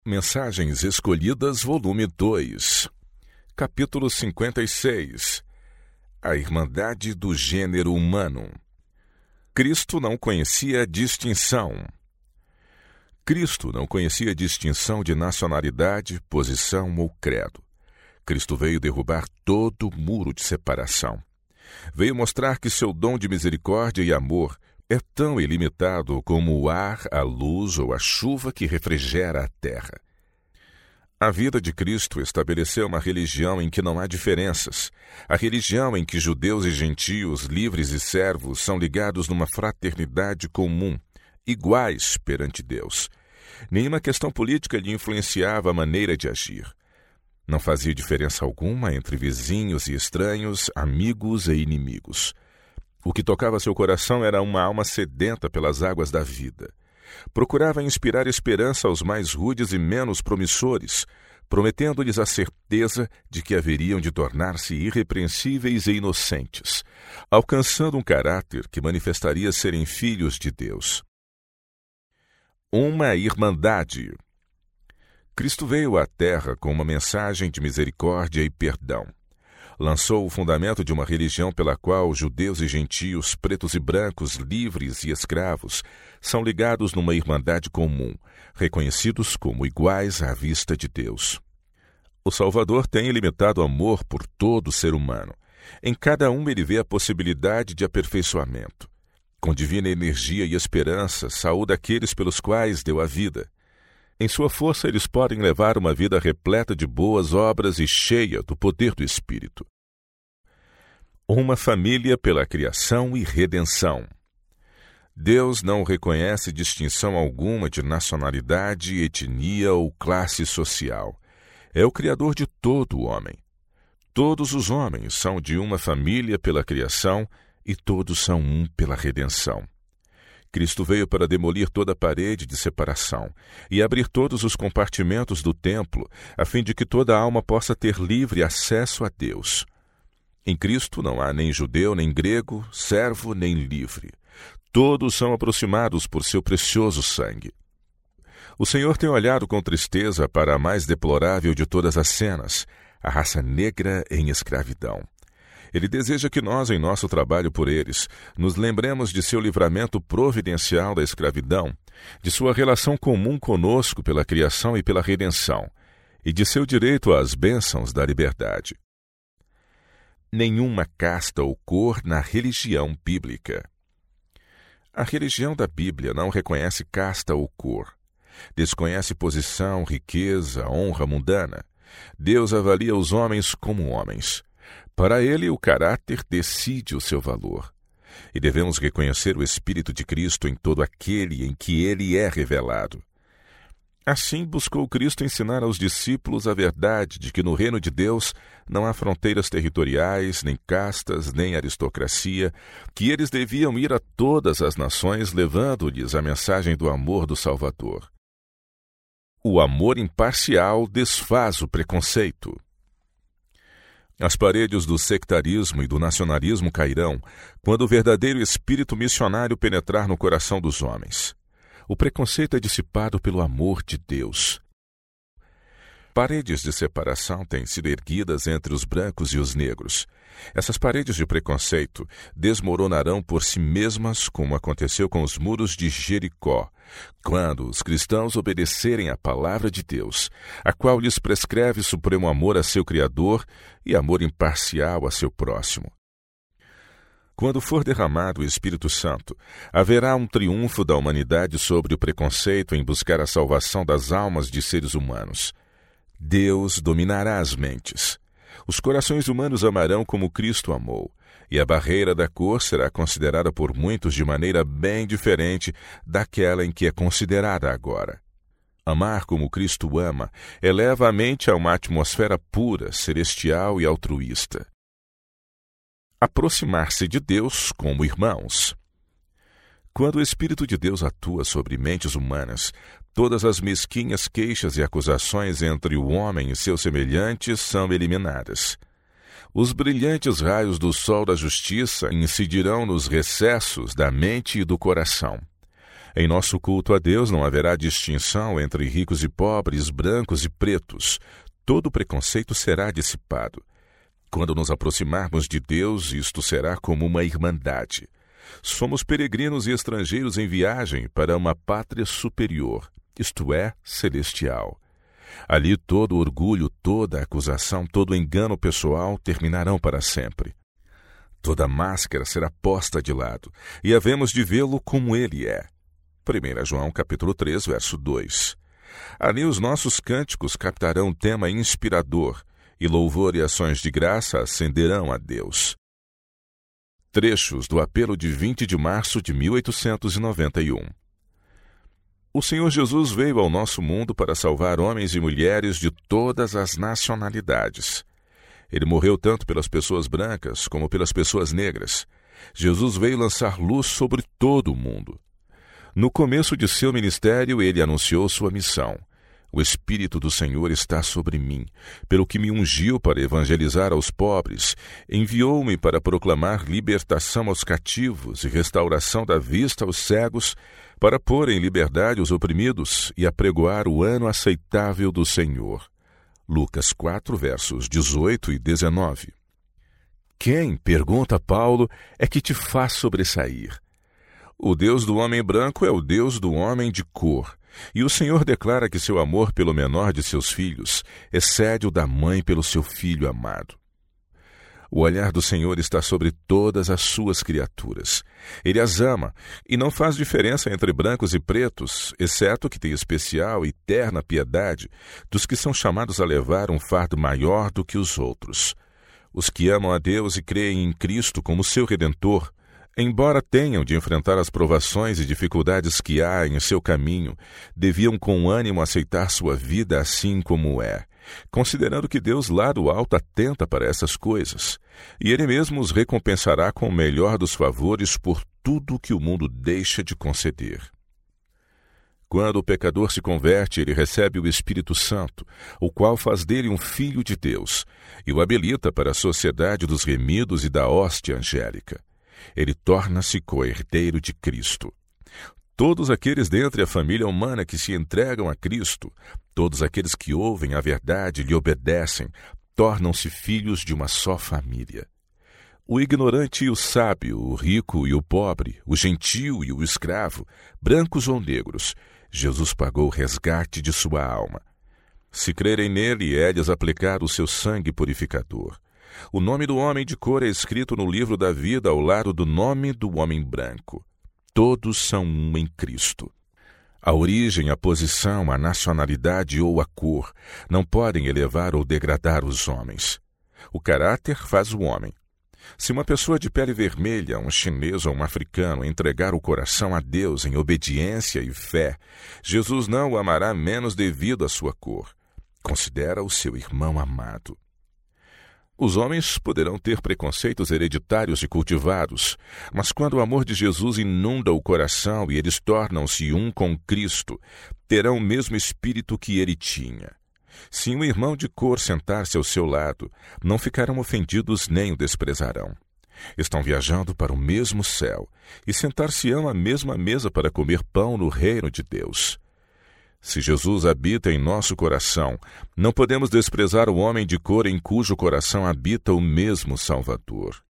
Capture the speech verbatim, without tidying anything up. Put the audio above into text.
Mensagens Escolhidas, volume dois, capítulo cinquenta e seis. A Irmandade do Gênero Humano. Cristo não conhecia distinção. Cristo não conhecia distinção de nacionalidade, posição ou credo. Cristo veio derrubar todo muro de separação. Veio mostrar que seu dom de misericórdia e amor é tão ilimitado como o ar, a luz ou a chuva que refrigera a terra. A vida de Cristo estabeleceu uma religião em que não há diferenças, a religião em que judeus e gentios, livres e servos, são ligados numa fraternidade comum, iguais perante Deus. Nenhuma questão política lhe influenciava a maneira de agir. Não fazia diferença alguma entre vizinhos e estranhos, amigos e inimigos. O que tocava seu coração era uma alma sedenta pelas águas da vida. Procurava inspirar esperança aos mais rudes e menos promissores, prometendo-lhes a certeza de que haveriam de tornar-se irrepreensíveis e inocentes, alcançando um caráter que manifestaria serem filhos de Deus. Uma irmandade. Cristo veio à Terra com uma mensagem de misericórdia e perdão. Lançou o fundamento de uma religião pela qual judeus e gentios, pretos e brancos, livres e escravos, são ligados numa irmandade comum, reconhecidos como iguais à vista de Deus. O Salvador tem ilimitado amor por todo ser humano. Em cada um ele vê a possibilidade de aperfeiçoamento. Com divina energia e esperança, saúda aqueles pelos quais deu a vida. Em sua força, eles podem levar uma vida repleta de boas obras e cheia do poder do Espírito. Uma família pela criação e redenção. Deus não reconhece distinção alguma de nacionalidade, etnia ou classe social. É o Criador de todo o homem. Todos os homens são de uma família pela criação e todos são um pela redenção. Cristo veio para demolir toda a parede de separação e abrir todos os compartimentos do templo, a fim de que toda alma possa ter livre acesso a Deus. Em Cristo não há nem judeu, nem grego, servo, nem livre. Todos são aproximados por seu precioso sangue. O Senhor tem olhado com tristeza para a mais deplorável de todas as cenas, a raça negra em escravidão. Ele deseja que nós, em nosso trabalho por eles, nos lembremos de seu livramento providencial da escravidão, de sua relação comum conosco pela criação e pela redenção, e de seu direito às bênçãos da liberdade. Nenhuma casta ou cor na religião bíblica. A religião da Bíblia não reconhece casta ou cor. Desconhece posição, riqueza, honra mundana. Deus avalia os homens como homens. Para ele, o caráter decide o seu valor. E devemos reconhecer o Espírito de Cristo em todo aquele em que ele é revelado. Assim, buscou Cristo ensinar aos discípulos a verdade de que no reino de Deus não há fronteiras territoriais, nem castas, nem aristocracia, que eles deviam ir a todas as nações levando-lhes a mensagem do amor do Salvador. O amor imparcial desfaz o preconceito. As paredes do sectarismo e do nacionalismo cairão quando o verdadeiro espírito missionário penetrar no coração dos homens. O preconceito é dissipado pelo amor de Deus. Paredes de separação têm sido erguidas entre os brancos e os negros. Essas paredes de preconceito desmoronarão por si mesmas, como aconteceu com os muros de Jericó, quando os cristãos obedecerem à palavra de Deus, a qual lhes prescreve supremo amor a seu Criador e amor imparcial a seu próximo. Quando for derramado o Espírito Santo, haverá um triunfo da humanidade sobre o preconceito em buscar a salvação das almas de seres humanos. Deus dominará as mentes. Os corações humanos amarão como Cristo amou, e a barreira da cor será considerada por muitos de maneira bem diferente daquela em que é considerada agora. Amar como Cristo ama eleva a mente a uma atmosfera pura, celestial e altruísta. Aproximar-se de Deus como irmãos. Quando o Espírito de Deus atua sobre mentes humanas, todas as mesquinhas queixas e acusações entre o homem e seus semelhantes são eliminadas. Os brilhantes raios do sol da justiça incidirão nos recessos da mente e do coração. Em nosso culto a Deus não haverá distinção entre ricos e pobres, brancos e pretos. Todo preconceito será dissipado. Quando nos aproximarmos de Deus, isto será como uma irmandade. Somos peregrinos e estrangeiros em viagem para uma pátria superior, isto é, celestial. Ali todo orgulho, toda acusação, todo engano pessoal terminarão para sempre. Toda máscara será posta de lado, e havemos de vê-lo como ele é. primeira João capítulo três, verso dois. Ali os nossos cânticos captarão um tema inspirador, e louvor e ações de graça ascenderão a Deus. Trechos do apelo de vinte de março de mil oitocentos e noventa e um. O Senhor Jesus veio ao nosso mundo para salvar homens e mulheres de todas as nacionalidades. Ele morreu tanto pelas pessoas brancas como pelas pessoas negras. Jesus veio lançar luz sobre todo o mundo. No começo de seu ministério, ele anunciou sua missão. O Espírito do Senhor está sobre mim, pelo que me ungiu para evangelizar aos pobres, enviou-me para proclamar libertação aos cativos e restauração da vista aos cegos, para pôr em liberdade os oprimidos e apregoar o ano aceitável do Senhor. Lucas quatro, versos dezoito e dezenove. Quem, pergunta Paulo, é que te faz sobressair? O Deus do homem branco é o Deus do homem de cor. E o Senhor declara que seu amor pelo menor de seus filhos excede o da mãe pelo seu filho amado. O olhar do Senhor está sobre todas as suas criaturas. Ele as ama e não faz diferença entre brancos e pretos, exceto que tem especial e terna piedade dos que são chamados a levar um fardo maior do que os outros. Os que amam a Deus e creem em Cristo como seu Redentor, embora tenham de enfrentar as provações e dificuldades que há em seu caminho, deviam com ânimo aceitar sua vida assim como é, considerando que Deus lá do alto atenta para essas coisas, e Ele mesmo os recompensará com o melhor dos favores por tudo que o mundo deixa de conceder. Quando o pecador se converte, ele recebe o Espírito Santo, o qual faz dele um filho de Deus, e o habilita para a sociedade dos remidos e da hóstia angélica. Ele torna-se co-herdeiro de Cristo. Todos aqueles dentre a família humana que se entregam a Cristo, todos aqueles que ouvem a verdade e lhe obedecem, tornam-se filhos de uma só família. O ignorante e o sábio, o rico e o pobre, o gentio e o escravo, brancos ou negros, Jesus pagou o resgate de sua alma. Se crerem nele, é-lhes aplicar o seu sangue purificador. O nome do homem de cor é escrito no livro da vida ao lado do nome do homem branco. Todos são um em Cristo. A origem, a posição, a nacionalidade ou a cor não podem elevar ou degradar os homens. O caráter faz o homem. Se uma pessoa de pele vermelha, um chinês ou um africano, entregar o coração a Deus em obediência e fé, Jesus não o amará menos devido à sua cor. Considera-o seu irmão amado. Os homens poderão ter preconceitos hereditários e cultivados, mas quando o amor de Jesus inunda o coração e eles tornam-se um com Cristo, terão o mesmo espírito que ele tinha. Se um irmão de cor sentar-se ao seu lado, não ficarão ofendidos nem o desprezarão. Estão viajando para o mesmo céu e sentar-se-ão à mesma mesa para comer pão no reino de Deus. Se Jesus habita em nosso coração, não podemos desprezar o homem de cor em cujo coração habita o mesmo Salvador.